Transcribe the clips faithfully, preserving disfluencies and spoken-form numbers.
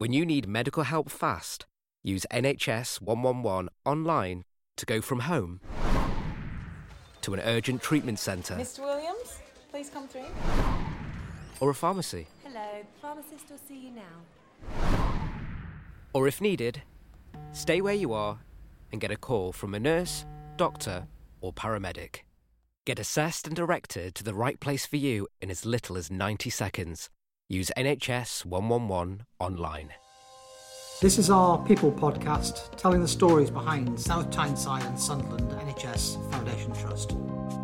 When you need medical help fast, use N H S one one one online to go from home to an urgent treatment centre. Mister Williams, please come through. Or a pharmacy. Hello, pharmacist will see you now. Or if needed, stay where you are and get a call from a nurse, doctor or paramedic. Get assessed and directed to the right place for you in as little as ninety seconds. Use N H S one one one online. This is our People podcast, telling the stories behind South Tyneside and Sunderland N H S Foundation Trust.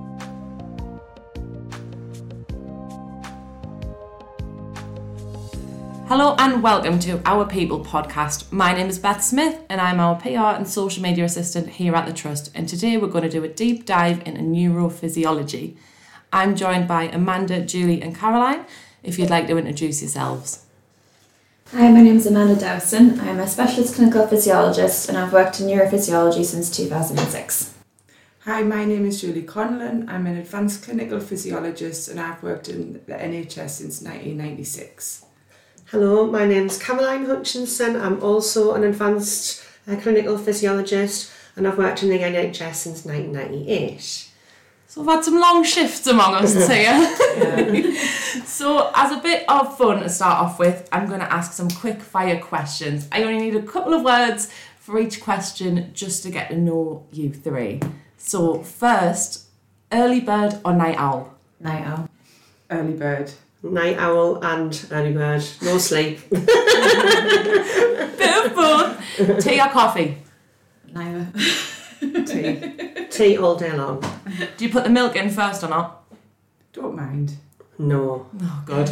Hello and welcome to Our People podcast. My name is Beth Smith and I'm our P R and social media assistant here at the Trust, and today we're going to do a deep dive into neurophysiology. I'm joined by Amanda, Julie and Caroline. If you'd like to introduce yourselves. Hi, my name is Amanda Dowson. I'm a specialist clinical physiologist and I've worked in neurophysiology since two thousand six. Hi, my name is Julie Conlon. I'm an advanced clinical physiologist and I've worked in the N H S since nineteen ninety-six. Hello, my name's Caroline Hutchinson. I'm also an advanced uh, clinical physiologist and I've worked in the N H S since nineteen ninety-eight. So we've had some long shifts among us here. So as a bit of fun to start off with, I'm going to ask some quick fire questions. I only need a couple of words for each question just to get to know you three. So first, early bird or night owl? Night owl. Early bird. Night owl and early bird. No sleep. Bit of both. Tea or coffee? Neither. Tea. Tea all day long. Do you put the milk in first or not? Don't mind. No. Oh, good.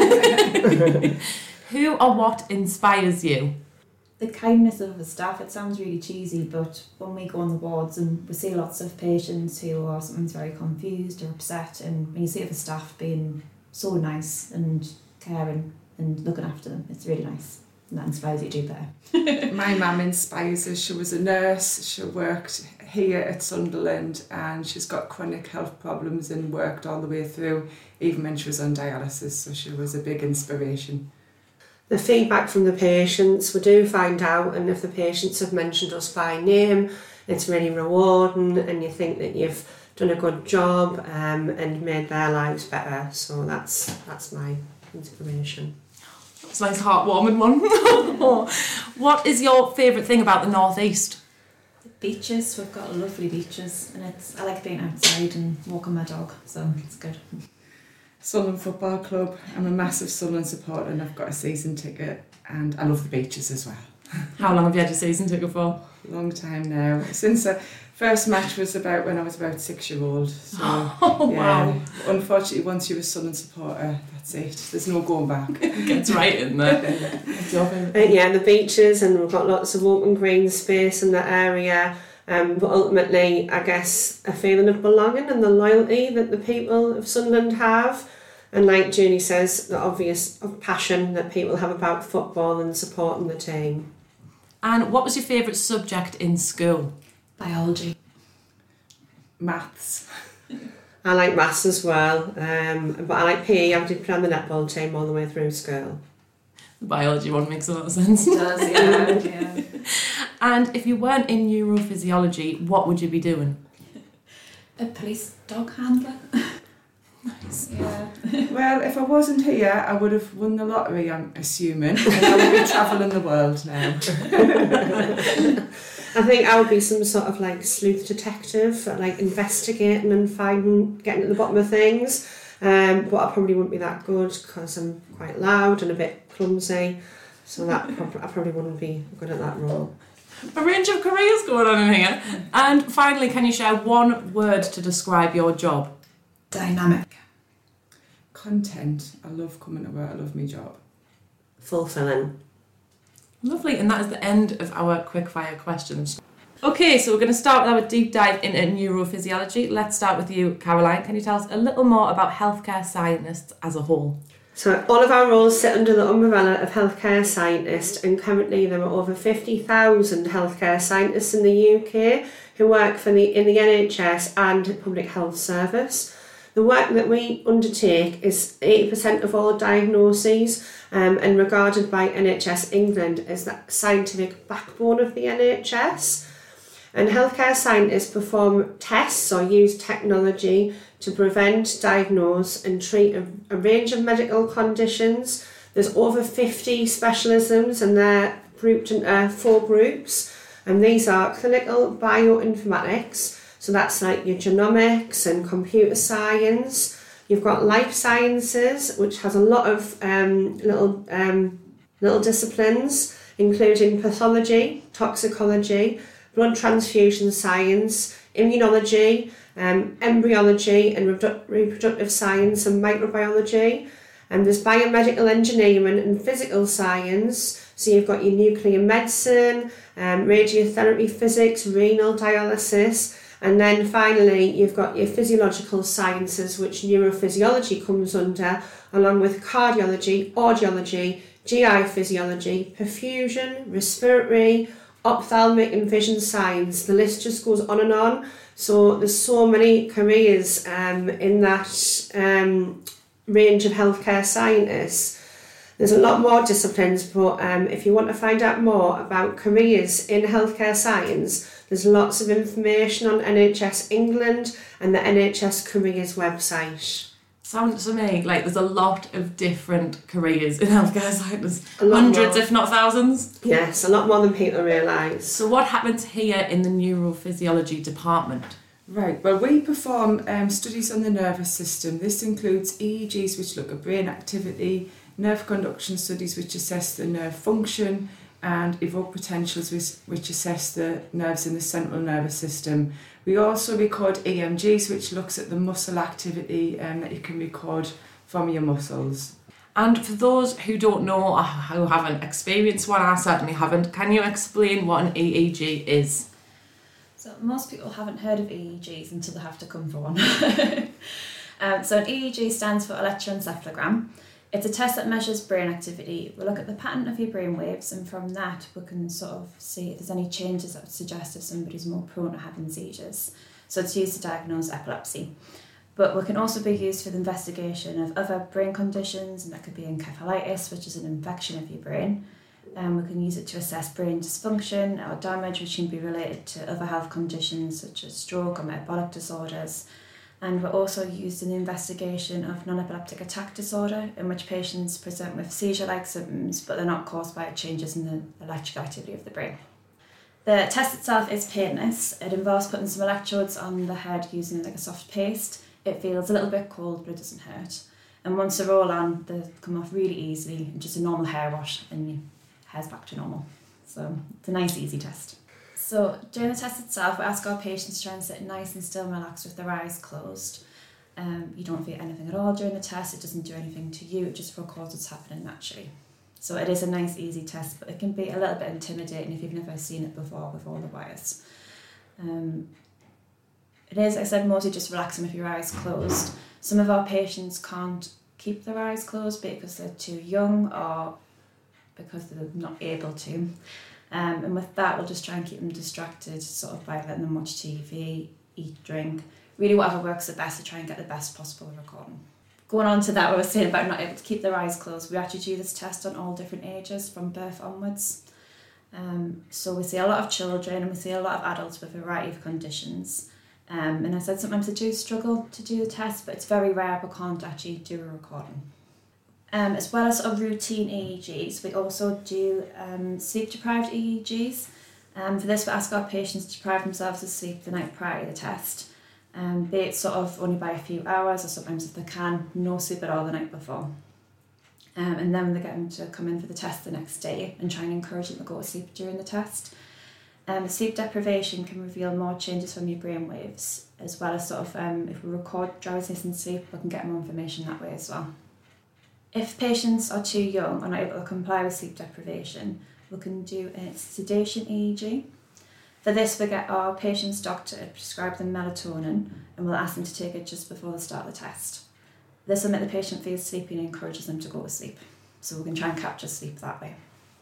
Who or what inspires you? The kindness of the staff. It sounds really cheesy, but when we go on the wards and we see lots of patients who are sometimes very confused or upset, and when you see the staff being so nice and caring and looking after them, it's really nice. And that inspires you to do better. My mum inspires us. She was a nurse. She worked here at Sunderland and she's got chronic health problems and worked all the way through, even when she was on dialysis. So she was a big inspiration. The feedback from the patients, we do find out, and if the patients have mentioned us by name, it's really rewarding and you think that you've done a good job um, and made their lives better. So that's that's my inspiration. It's a nice heartwarming one. What is your favourite thing about the North East? The beaches. We've got lovely beaches, and it's I like being outside and walking my dog, so it's good. Sunderland Football Club. I'm a massive Sunderland supporter and I've got a season ticket and I love the beaches as well. How long have you had your season ticket for? Long time now. Since the first match was about when I was about six year old. So Oh, yeah. wow. Unfortunately, once you're a Sunderland supporter, that's it. There's no going back. Gets right in there. What's your favourite? Uh, yeah, the beaches, and we've got lots of open green space in the area. Um, but ultimately, I guess, a feeling of belonging and the loyalty that the people of Sunderland have. And like Julie says, the obvious passion that people have about football and supporting the team. And what was your favourite subject in school? Biology. Maths. I like maths as well, um, but I like P E. I did play on the netball team all the way through school. The biology one makes a lot of sense. It does, yeah. yeah. And if you weren't in neurophysiology, what would you be doing? A police dog handler. Nice. Yeah. Well, if I wasn't here, I would have won the lottery, I'm assuming, and I would be travelling the world now. I think I would be some sort of like sleuth detective, like investigating and finding, getting to the bottom of things. Um, but I probably wouldn't be that good because I'm quite loud and a bit clumsy. So that prob- I probably wouldn't be good at that role. A range of careers going on in here. And finally, can you share one word to describe your job? Dynamic. Content. I love coming to work. I love my job. Fulfilling. Lovely, and that is the end of our quickfire questions. Okay, so we're going to start with our deep dive into neurophysiology. Let's start with you, Caroline. Can you tell us a little more about healthcare scientists as a whole? So all of our roles sit under the umbrella of healthcare scientists, and currently there are over fifty thousand healthcare scientists in the U K who work for the in the N H S and Public Health Service. The work that we undertake is eighty percent of all diagnoses um, and regarded by N H S England as the scientific backbone of the N H S. And healthcare scientists perform tests or use technology to prevent, diagnose and treat a, a range of medical conditions. There's over fifty specialisms and they're grouped into four groups. And these are clinical bioinformatics, so that's like your genomics and computer science. You've got life sciences, which has a lot of um, little um, little disciplines, including pathology, toxicology, blood transfusion science, immunology, um, embryology and reprodu- reproductive science and microbiology. And there's biomedical engineering and physical science. So you've got your nuclear medicine, um, radiotherapy physics, renal dialysis. And then finally, you've got your physiological sciences, which neurophysiology comes under, along with cardiology, audiology, G I physiology, perfusion, respiratory, ophthalmic and vision science. The list just goes on and on. So there's so many careers um, in that um, range of healthcare scientists. There's a lot more disciplines, but um, if you want to find out more about careers in healthcare science, there's lots of information on N H S England and the N H S Careers website. Sounds to me like there's a lot of different careers in healthcare science. Hundreds, more. if not thousands. Yes, a lot more than people realise. So what happens here in the neurophysiology department? Right, well we perform um, studies on the nervous system. This includes E E Gs which look at brain activity, nerve conduction studies which assess the nerve function, and evoke potentials which, which assess the nerves in the central nervous system. We also record E M Gs which looks at the muscle activity um, that you can record from your muscles. And for those who don't know or who haven't experienced one, I certainly haven't, can you explain what an E E G is? So most people haven't heard of E E Gs until they have to come for one. um, so an E E G stands for electroencephalogram. It's a test that measures brain activity. We look at the pattern of your brain waves, and from that we can sort of see if there's any changes that would suggest if somebody's more prone to having seizures. So it's used to diagnose epilepsy. But we can also be used for the investigation of other brain conditions, and that could be encephalitis, which is an infection of your brain. Um, we can use it to assess brain dysfunction or damage, which can be related to other health conditions such as stroke or metabolic disorders. And we're also used in the investigation of non-epileptic attack disorder, in which patients present with seizure-like symptoms, but they're not caused by changes in the electrical activity of the brain. The test itself is painless. It involves putting some electrodes on the head using like a soft paste. It feels a little bit cold, but it doesn't hurt. And once they're all on, they come off really easily, just a normal hair wash, and your hair's back to normal. So it's a nice, easy test. So during the test itself, we ask our patients to try and sit nice and still and relaxed with their eyes closed. Um, you don't feel anything at all during the test. It doesn't do anything to you. It just records what's happening naturally. So it is a nice, easy test, but it can be a little bit intimidating if you've never seen it before with all the wires. Um, it is, like I said, mostly just relaxing with your eyes closed. Some of our patients can't keep their eyes closed because they're too young or because they're not able to. Um, and with that, we'll just try and keep them distracted, sort of by letting them watch T V, eat, drink, really whatever works the best to try and get the best possible recording. Going on to that, what I was saying about not able to keep their eyes closed, we actually do this test on all different ages, from birth onwards. Um, so we see a lot of children and we see a lot of adults with a variety of conditions. Um, and I said sometimes they do struggle to do the test, but it's very rare we can't actually do a recording. Um, as well as sort of routine E E Gs, we also do um, sleep-deprived E E Gs. Um, for this, we ask our patients to deprive themselves of sleep the night prior to the test, um, be it sort of only by a few hours, or sometimes if they can, no sleep at all the night before. Um, and then they get them to come in for the test the next day and try and encourage them to go to sleep during the test. Um, sleep deprivation can reveal more changes from your brain waves, as well as sort of um, if we record drowsiness and sleep, we can get more information that way as well. If patients are too young or not able to comply with sleep deprivation, we can do a sedation E E G. For this, we get our patient's doctor to prescribe them melatonin, and we'll ask them to take it just before they start the test. This will make the patient feel sleepy and encourages them to go to sleep, so we can try and capture sleep that way.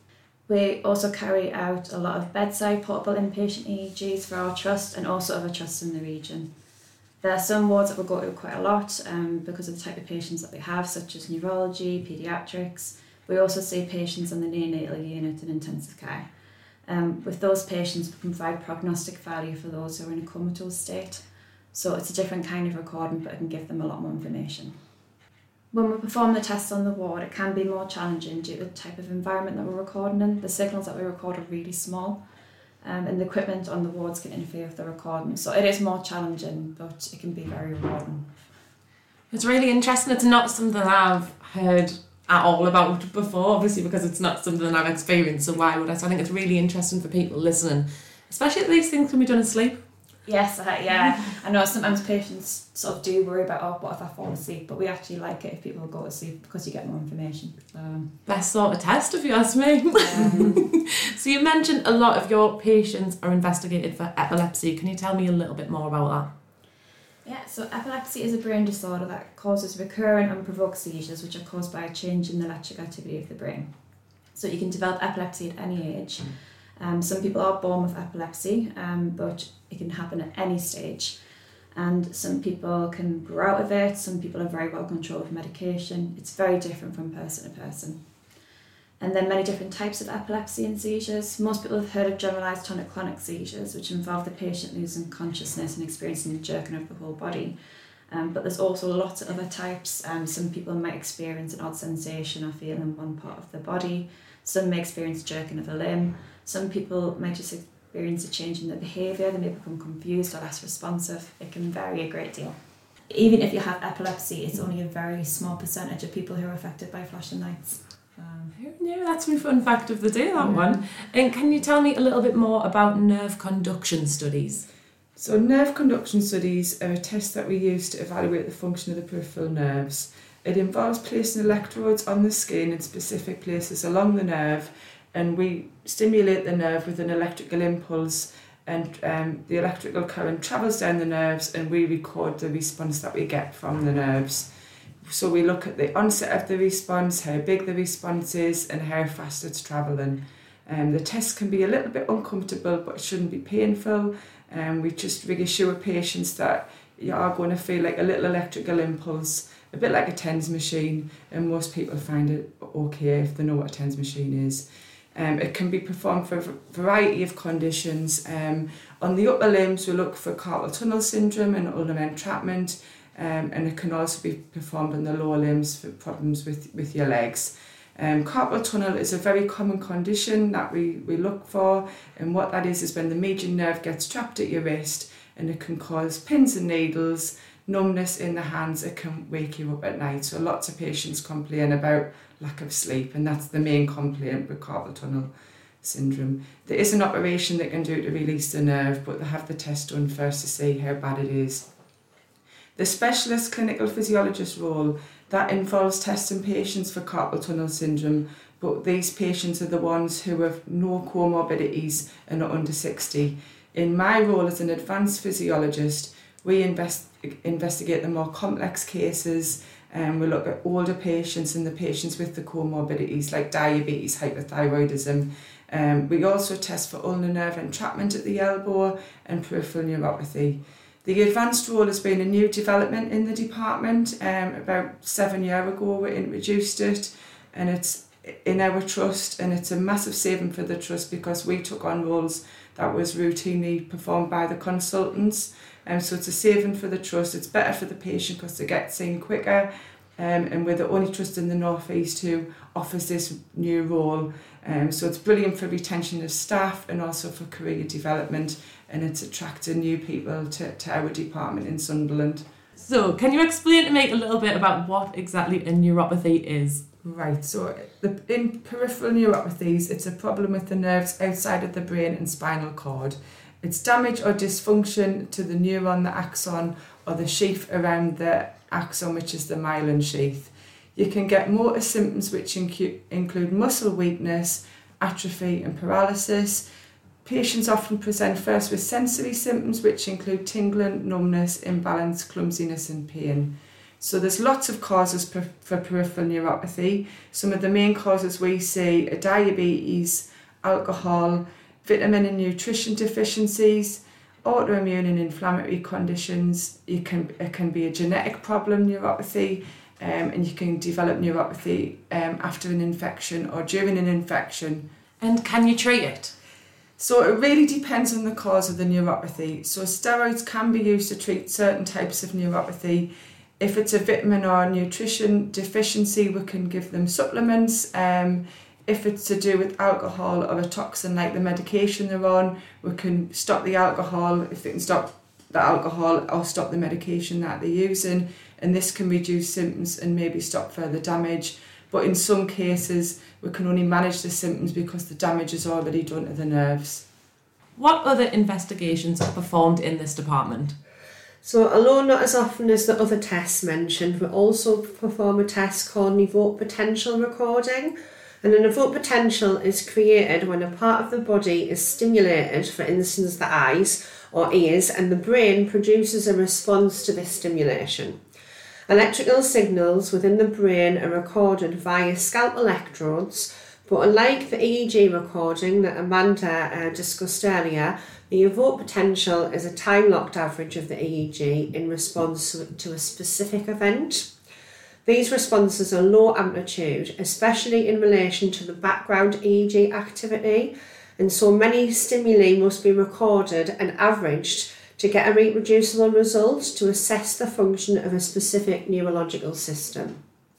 We also carry out a lot of bedside portable inpatient E E Gs for our trust and also other trusts in the region. There are some wards that we'll go to quite a lot um, because of the type of patients that we have, such as neurology, paediatrics. We also see patients on the neonatal unit in intensive care. Um, with those patients, we can provide prognostic value for those who are in a comatose state. So it's a different kind of recording, but it can give them a lot more information. When we perform the tests on the ward, it can be more challenging due to the type of environment that we're recording in. The signals that we record are really small, um, and the equipment on the wards can interfere with the recording. So it is more challenging, but it can be very rewarding. It's really interesting. It's not something I've heard at all about before, obviously, because it's not something I've experienced, so why would I? So I think it's really interesting for people listening, especially that these things can be done asleep. Yes, uh, yeah. I know sometimes patients sort of do worry about, oh, what if I fall asleep? But we actually like it if people go to sleep because you get more information. Um, Best sort of test, if you ask me. Um, so you mentioned a lot of your patients are investigated for epilepsy. Can you tell me a little bit more about that? Yeah, so epilepsy is a brain disorder that causes recurrent unprovoked seizures, which are caused by a change in the electric activity of the brain. So you can develop epilepsy at any age. Um, some people are born with epilepsy, um, but it can happen at any stage. And some people can grow out of it, some people are very well controlled with medication. It's very different from person to person. And there are many different types of epilepsy and seizures. Most people have heard of generalised tonic-clonic seizures, which involve the patient losing consciousness and experiencing a jerking of the whole body. Um, but there's also lots of other types. Um, some people might experience an odd sensation or feeling in one part of the body. Some may experience jerking of a limb. Some people might just experience a change in their behaviour. They may become confused or less responsive. It can vary a great deal. Even if you have epilepsy, it's only a very small percentage of people who are affected by flashing lights. Um, Who knew? That's my fun fact of the day, that one. And can you tell me a little bit more about nerve conduction studies? So nerve conduction studies are a test that we use to evaluate the function of the peripheral nerves. It involves placing electrodes on the skin in specific places along the nerve, and we stimulate the nerve with an electrical impulse, and um, the electrical current travels down the nerves, and we record the response that we get from the nerves. So we look at the onset of the response, how big the response is, and how fast it's travelling. Um, the test can be a little bit uncomfortable, but it shouldn't be painful. Um, we just reassure patients that you are going to feel like a little electrical impulse, a bit like a TENS machine, and most people find it okay if they know what a TENS machine is. Um, it can be performed for a variety of conditions. Um, on the upper limbs, we look for carpal tunnel syndrome and ulnar entrapment, um, and it can also be performed on the lower limbs for problems with, with your legs. Um, carpal tunnel is a very common condition that we, we look for, and what that is is when the median nerve gets trapped at your wrist, and it can cause pins and needles, numbness in the hands. It can wake you up at night. So lots of patients complain about lack of sleep, and that's the main complaint with carpal tunnel syndrome. There is an operation they can do to release the nerve, but they have the test done first to see how bad it is. The specialist clinical physiologist role, that involves testing patients for carpal tunnel syndrome, but these patients are the ones who have no comorbidities and are under sixty. In my role as an advanced physiologist, we invest, investigate the more complex cases, and we look at older patients and the patients with the comorbidities like diabetes, hypothyroidism. Um, we also test for ulnar nerve entrapment at the elbow and peripheral neuropathy. The advanced role has been a new development in the department. Um, about seven years ago we introduced it, and it's in our trust, and it's a massive saving for the trust because we took on roles that was routinely performed by the consultants. Um, so it's a saving for the trust. It's better for the patient because they get seen quicker, um, and we're the only trust in the North East who offers this new role. Um, so it's brilliant for retention of staff and also for career development, and it's attracting new people to, to our department in Sunderland. So can you explain to me a little bit about what exactly a neuropathy is? Right, so the, in peripheral neuropathies, it's a problem with the nerves outside of the brain and spinal cord. It's damage or dysfunction to the neuron, the axon, or the sheath around the axon, which is the myelin sheath. You can get motor symptoms which incu- include muscle weakness, atrophy and paralysis. Patients often present first with sensory symptoms which include tingling, numbness, imbalance, clumsiness and pain. So there's lots of causes per, for peripheral neuropathy. Some of the main causes we see are diabetes, alcohol, vitamin and nutrition deficiencies, autoimmune and inflammatory conditions. You can it can be a genetic problem, neuropathy, um, and you can develop neuropathy um, after an infection or during an infection. And can you treat it? So it really depends on the cause of the neuropathy. So steroids can be used to treat certain types of neuropathy. If it's a vitamin or nutrition deficiency, we can give them supplements. Um, if it's to do with alcohol or a toxin like the medication they're on, we can stop the alcohol if they can stop the alcohol or stop the medication that they're using. And this can reduce symptoms and maybe stop further damage. But in some cases, we can only manage the symptoms because the damage is already done to the nerves. What other investigations are performed in this department? So although not as often as the other tests mentioned, we also perform a test called an evoked potential recording. And an evoked potential is created when a part of the body is stimulated, for instance the eyes or ears, and the brain produces a response to this stimulation. Electrical signals within the brain are recorded via scalp electrodes, but unlike the E E G recording that Amanda uh, discussed earlier, the evoked potential is a time-locked average of the E E G in response to a specific event. These responses are low amplitude, especially in relation to the background E E G activity, and so many stimuli must be recorded and averaged to get a reproducible result to assess the function of a specific neurological system.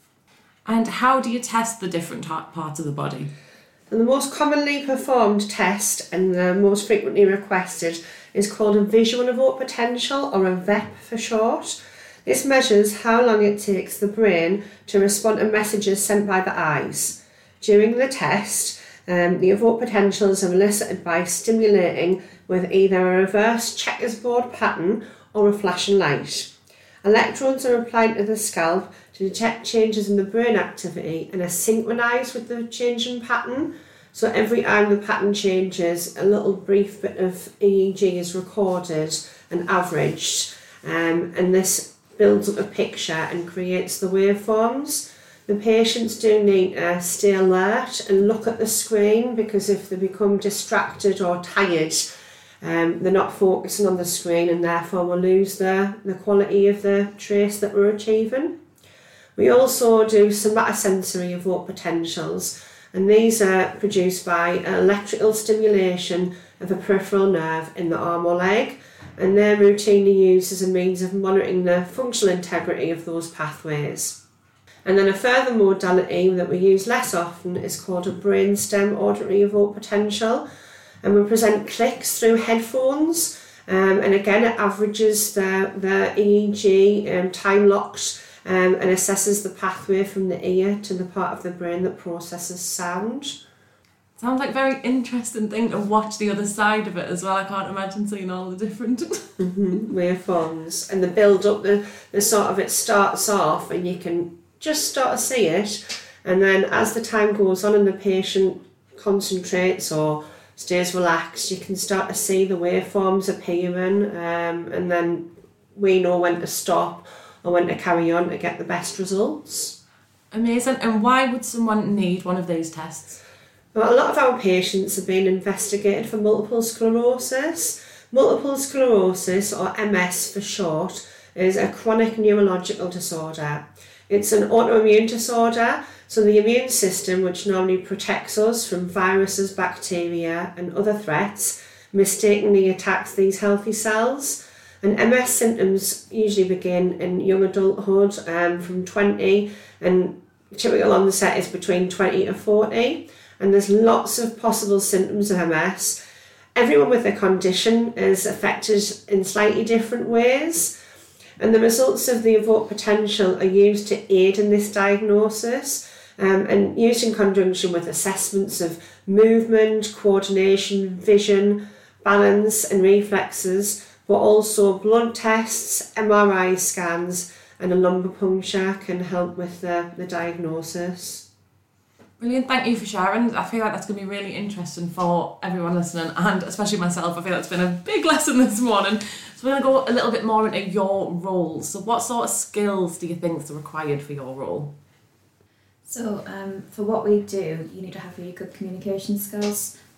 And how do you test the different parts of the body? And the most commonly performed test and the most frequently requested is called a visual evoked potential, or a V E P for short. This measures how long it takes the brain to respond to messages sent by the eyes. During the test, um, the evoked potentials are elicited by stimulating with either a reverse checkerboard pattern or a flashing light. Electrodes are applied to the scalp to detect changes in the brain activity and are synchronised with the changing pattern. So every time the pattern changes, a little brief bit of E E G is recorded and averaged, um, and this builds up a picture and creates the waveforms. The patients do need to stay alert and look at the screen, because if they become distracted or tired, um, they're not focusing on the screen, and therefore will lose the, the quality of the trace that we're achieving. We also do somatosensory evoked potentials, and these are produced by electrical stimulation of a peripheral nerve in the arm or leg, and they're routinely used as a means of monitoring the functional integrity of those pathways. And then a further modality that we use less often is called a brainstem auditory evoked potential, and we present clicks through headphones, um, and again it averages the, the E E G um, time locked um, and assesses the pathway from the ear to the part of the brain that processes sound. Sounds like a very interesting thing to watch the other side of it as well. I can't imagine seeing all the different mm-hmm. waveforms, and the build up, the, the sort of it starts off and you can just start to see it, and then as the time goes on and the patient concentrates or stays relaxed, you can start to see the waveforms appearing, um, and then we know when to stop or when to carry on to get the best results. Amazing. And why would someone need one of these tests? Well, a lot of our patients are being investigated for multiple sclerosis. Multiple sclerosis, or M S for short, is a chronic neurological disorder. It's an autoimmune disorder, so the immune system, which normally protects us from viruses, bacteria and other threats, mistakenly attacks these healthy cells. And M S symptoms usually begin in young adulthood, um, from twenty, and typical onset is between twenty to forty. And there's lots of possible symptoms of M S. Everyone with the condition is affected in slightly different ways. And the results of the evoked potential are used to aid in this diagnosis, um, and used in conjunction with assessments of movement, coordination, vision, balance and reflexes, but also blood tests, M R I scans and a lumbar puncture can help with the, the diagnosis. Brilliant, thank you for sharing. I feel like that's going to be really interesting for everyone listening, and especially myself. I feel like it's been a big lesson this morning. So we're going to go a little bit more into your role. So what sort of skills do you think are required for your role? So um, for what we do, you need to have really good communication skills.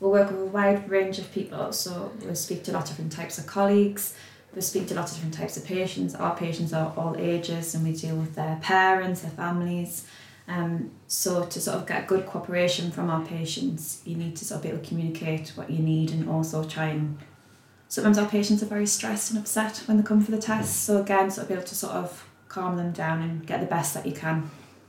we work with a wide range of people, so we speak to lots of different types of colleagues, we speak to lots of different types of patients. Our patients are all ages and we deal with their parents, their families. Um, so to sort of get good cooperation from our patients, you need to sort of be able to communicate what you need and also try and... Sometimes our patients are very stressed and upset when they come for the tests, so again, sort of be able to sort of calm them down and get the best that you can.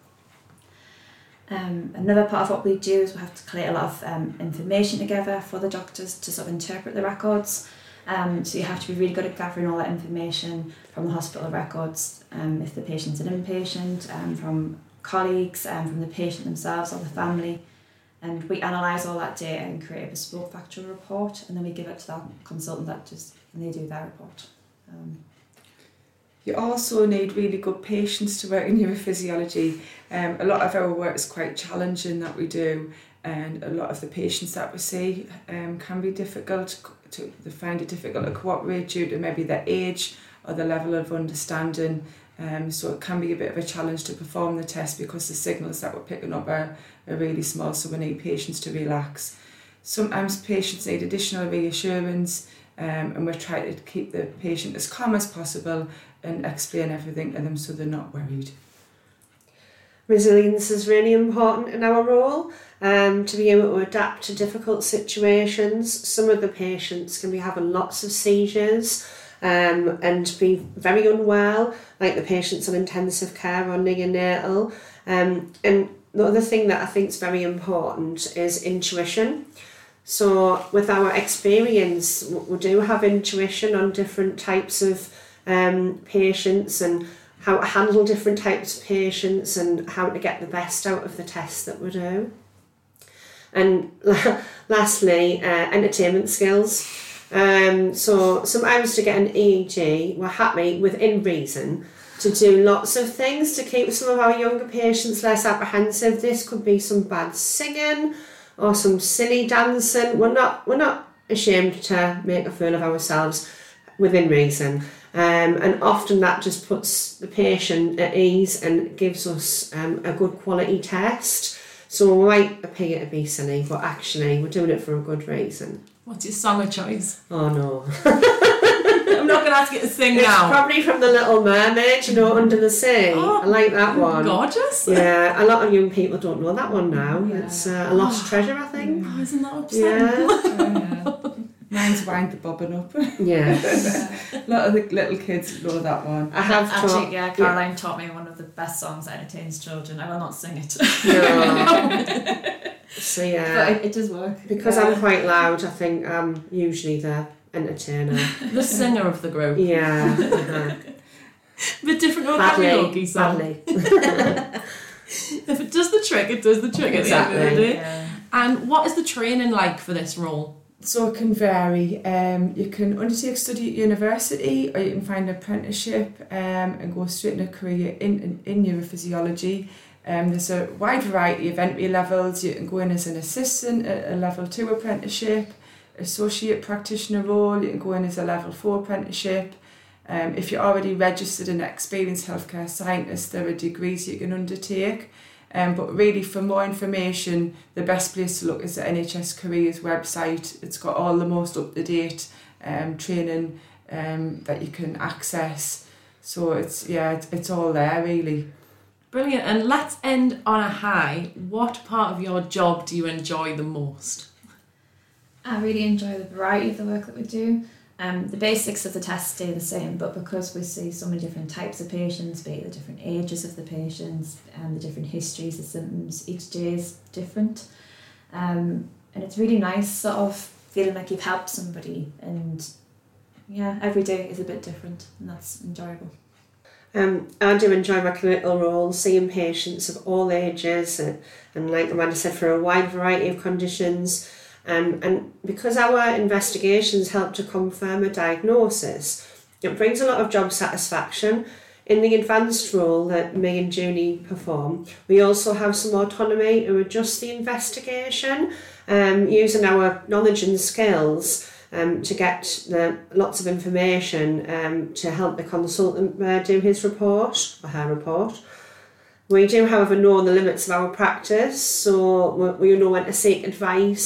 Um, another part of what we do is we have to collate a lot of um, information together for the doctors to sort of interpret the records. Um, so you have to be really good at gathering all that information from the hospital records, um, if the patient's an inpatient, um, from colleagues, um, from the patient themselves or the family. And we analyse all that data and create a bespoke factual report, and then we give it to that consultant that just, and they do their report. Um, You also need really good patients to work in neurophysiology. Um, a lot of our work is quite challenging that we do, and a lot of the patients that we see um, can be difficult to, they find it difficult to cooperate due to maybe their age or the level of understanding. Um, so it can be a bit of a challenge to perform the test because the signals that we're picking up are, are really small, so we need patients to relax. Sometimes patients need additional reassurance, um, and we're trying to keep the patient as calm as possible and explain everything to them so they're not worried. Resilience is really important in our role, um, to be able to adapt to difficult situations. Some of the patients can be having lots of seizures um, and be very unwell, like the patients on intensive care or neonatal. Um, and the other thing that I think is very important is intuition. So with our experience, we do have intuition on different types of um, patients and how to handle different types of patients and how to get the best out of the tests that we do. And lastly, uh, entertainment skills. Um, so sometimes to get an E E G, we're happy within reason to do lots of things to keep some of our younger patients less apprehensive. This could be some bad singing or some silly dancing. We're not, we're not ashamed to make a fool of ourselves within reason. Um, and often that just puts the patient at ease and gives us um, a good quality test. So we might appear to be silly, but actually we're doing it for a good reason. What's your song of choice? Oh no. I'm not going to ask you to sing It's now. probably from The Little Mermaid, you know, Under the Sea. Oh, I like that one. Gorgeous. Yeah, a lot of young people don't know that one now. Yeah. It's uh, a lost treasure, I think. Oh, isn't that upsetting? Yeah. Oh, yeah. Mine's Wind the Bobbin Up. Yeah. A lot of the little kids know that one. I have Actually, taught, yeah, Caroline taught me one of the best songs that entertains children. I will not sing it. No. So yeah. But it, it does work. Because yeah. I'm quite loud, I think I'm usually the entertainer. The singer of the group. Yeah. Uh-huh. Bit different to a Badly. karaoke song. Badly. If it does the trick, it does the trick Exactly. at the end of the day. Yeah. And what is the training like for this role? So it can vary. Um, you can undertake study at university, or you can find an apprenticeship um, and go straight into a career in, in, in neurophysiology. Um, there's a wide variety of entry levels. You can go in as an assistant at a level two apprenticeship, associate practitioner role. You can go in as a level four apprenticeship. Um, if you're already registered and experienced healthcare scientist, there are degrees you can undertake. Um, but really, for more information, the best place to look is the N H S Careers website. It's got all the most up-to-date um, training um, that you can access. So it's yeah, it's, it's all there really. Brilliant. And let's end on a high. What part of your job do you enjoy the most? I really enjoy the variety of the work that we do. Um, the basics of the tests stay the same, but because we see so many different types of patients, be it the different ages of the patients and the different histories, the symptoms, each day is different. Um, and it's really nice sort of feeling like you've helped somebody, and yeah, every day is a bit different, and that's enjoyable. Um, I do enjoy my clinical role, seeing patients of all ages and, and like Amanda said, for a wide variety of conditions. Um, and because our investigations help to confirm a diagnosis, it brings a lot of job satisfaction. In the advanced role that me and Junie perform, we also have some autonomy to adjust the investigation, um, using our knowledge and skills um, to get the, lots of information um, to help the consultant uh, do his report or her report. We do, however, know the limits of our practice, so we, we know when to seek advice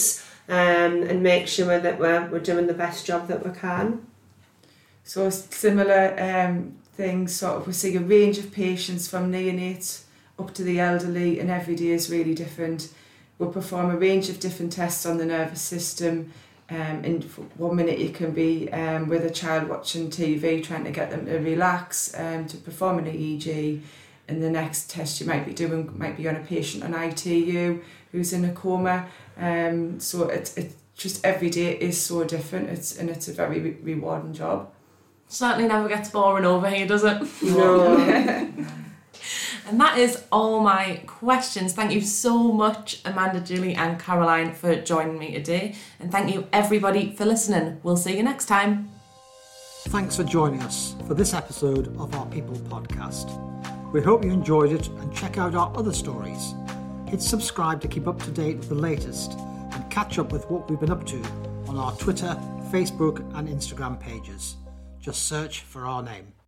um, and make sure that we're, we're doing the best job that we can. So similar um, things, sort of we see a range of patients from neonates up to the elderly, and every day is really different. We'll perform a range of different tests on the nervous system. Um, and for one minute you can be um, with a child watching T V trying to get them to relax, um, to perform an E E G, and the next test you might be doing might be on a patient on I T U who's in a coma. Um, so it's it just every day is so different. It's and it's a very re- rewarding job. Certainly never gets boring over here, does it? No. And that is all my questions. Thank you so much, Amanda, Julie and Caroline, for joining me today. And thank you everybody for listening. We'll see you next time. Thanks for joining us for this episode of our People podcast. We hope you enjoyed it and check out our other stories. Hit subscribe to keep up to date with the latest and catch up with what we've been up to on our Twitter, Facebook and Instagram pages. Just search for our name.